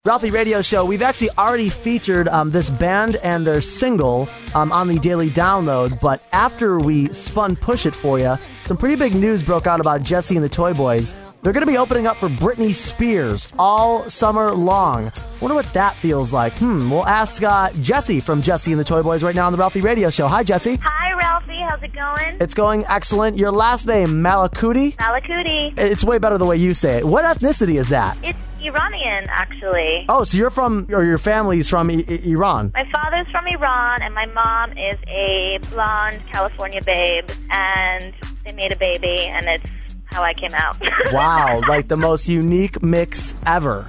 Ralphie Radio Show. We've actually already featured this band and their single on the Daily Download, but after we spun Push It for you, some pretty big news broke out about Jessie and the Toy Boys. They're going to be opening up for Britney Spears all summer long. Wonder what that feels like. We'll ask Jessie from Jessie and the Toy Boys right now on the Ralphie Radio Show. Hi, Jessie. Hi, Ralphie. How's it going? It's going excellent. Your last name, Malakuti? Malakuti. It's way better the way you say it. What ethnicity is that? It's Iranian, actually. Oh, so you're from, or your family's from Iran? My father's from Iran, and my mom is a blonde California babe, and they made a baby, and it's how I came out. Wow, like the most unique mix ever.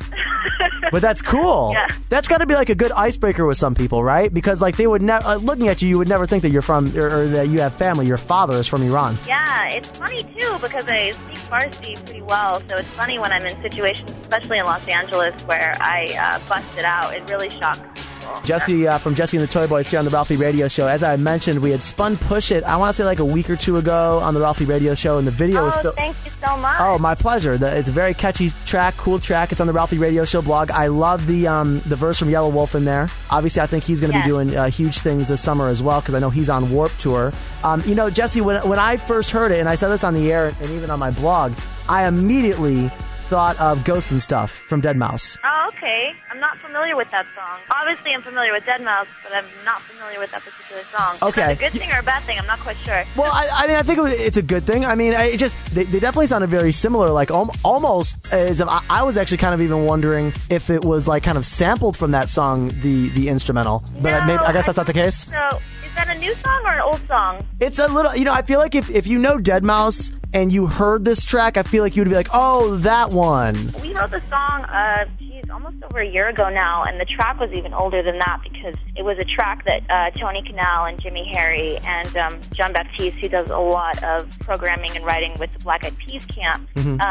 But that's cool. Yeah. That's got to be like a good icebreaker with some people, right? Because like they would never, looking at you, you would never think that you're from, or that you have family. Your father is from Iran. Yeah, it's funny too because I speak Farsi pretty well, so it's funny when I'm in situations, especially in Los Angeles, where I bust it out. It really shocks people. Jessie from Jessie and the Toy Boys here on the Ralphie Radio Show. As I mentioned, we had spun Push It, I want to say like a week or two ago on the Ralphie Radio Show, and the video is still... Thank you so much. Oh, my pleasure. It's a very catchy track, cool track. It's on the Ralphie Radio Show blog. I love the verse from Yellow Wolf in there. Obviously, I think he's going to be doing huge things this summer as well, because I know he's on Warped Tour. You know, Jessie, when I first heard it, and I said this on the air and even on my blog, I immediately thought of Ghosts and Stuff from Deadmau5. Oh, okay. I'm not familiar with that song. Obviously, I'm familiar with Deadmau5, but I'm not familiar with that particular song. Okay. Is that a good thing or a bad thing? I'm not quite sure. Well, I mean, I think it's a good thing. I mean, they definitely sounded very similar, like almost as if I was actually kind of even wondering if it was like kind of sampled from that song, the instrumental. But I guess that's not the case. So, is that a new song or an old song? It's a little, you know, I feel like if you know Deadmau5 and you heard this track, I feel like you would be like, oh, that one. We wrote the song, almost over a year ago now, and the track was even older than that because it was a track that Tony Kanal and Jimmy Harry and John Baptiste, who does a lot of programming and writing with the Black Eyed Peas camp,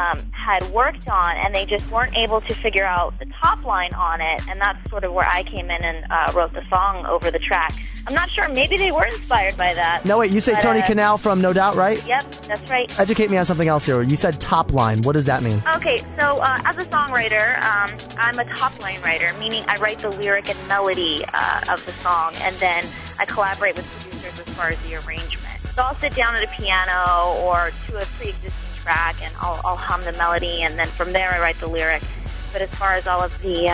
had worked on, and they just weren't able to figure out the top line on it, and that's sort of where I came in and wrote the song over the track. I'm not sure. Maybe they were inspired by that. No, wait, you say Tony Kanal from No Doubt, right? Yep, that's right. Educate me on something else here. You said top line. What does that mean? Okay, so as a songwriter, I'm a top line writer, meaning I write the lyric and melody of the song, and then I collaborate with producers as far as the arrangement. So I'll sit down at a piano or to a pre-existing track, and I'll hum the melody, and then from there I write the lyric. But as far as all of the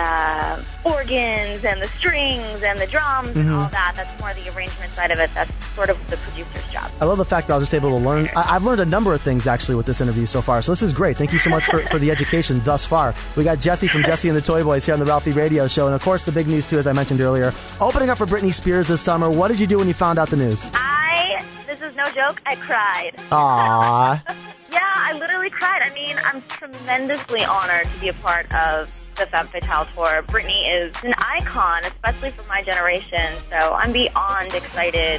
organs and the strings and the drums and all that, that's more the arrangement side of it. That's sort of the producer's job. I love the fact that I was just able to learn. I've learned a number of things, actually, with this interview so far. So this is great. Thank you so much for the education thus far. We got Jessie from Jessie and the Toy Boys here on the Ralphie Radio Show. And, of course, the big news, too, as I mentioned earlier, opening up for Britney Spears this summer. What did you do when you found out the news? This is no joke, I cried. Aww. Yeah, I literally cried. I mean, I'm tremendously honored to be a part of the Femme Fatale tour. Britney is an icon, especially for my generation, so I'm beyond excited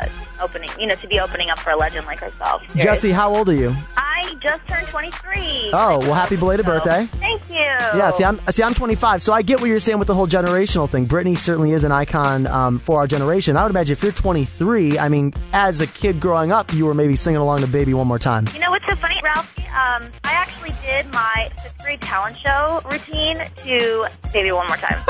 to be opening up for a legend like herself. Seriously. Jessie, how old are you? I just turned 23. Oh, well, happy belated birthday. Thank you. Yeah, see, I'm 25, so I get what you're saying with the whole generational thing. Britney certainly is an icon for our generation. I would imagine if you're 23, I mean, as a kid growing up, you were maybe singing along to Baby One More Time. You know what's so funny, Ralphie? I actually did my 5th grade talent show routine to Baby One More Time.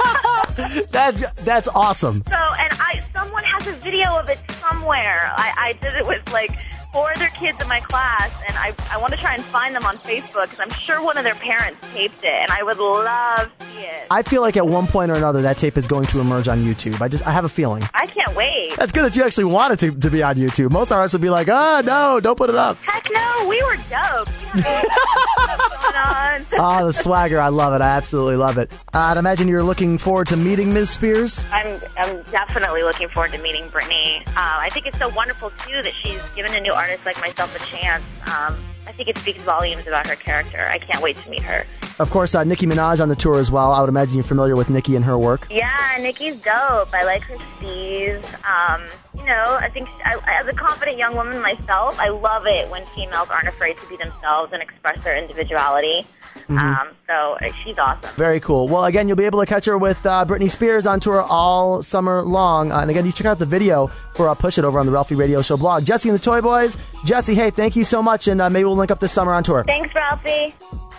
That's awesome. So, and someone has a video of it somewhere. I did it with like 4 other kids in my class, and I want to try and find them on Facebook because I'm sure one of their parents taped it, and I would love to see it. I feel like at one point or another that tape is going to emerge on YouTube. I have a feeling. I can't wait. That's good that you actually want it to be on YouTube. Most artists would be like, no, don't put it up. Heck no, we were dope. We had what's going on. Oh, the swagger. I love it. I absolutely love it. I'd imagine you're looking forward to meeting Ms. Spears. I'm definitely looking forward to meeting Britney. I think it's so wonderful, too, that she's given a new artist like myself a chance. I think it speaks volumes about her character. I can't wait to meet her. Of course, Nicki Minaj on the tour as well. I would imagine you're familiar with Nicki and her work. Yeah, Nicki's dope. I like her steez. I think as a confident young woman myself, I love it when females aren't afraid to be themselves and express their individuality. So she's awesome. Very cool. Well, again, you'll be able to catch her with Britney Spears on tour all summer long. And again, you check out the video for Push It over on the Ralphie Radio Show blog. Jessie and the Toy Boys. Jessie, hey, thank you so much, and maybe we'll link up this summer on tour. Thanks, Ralphie.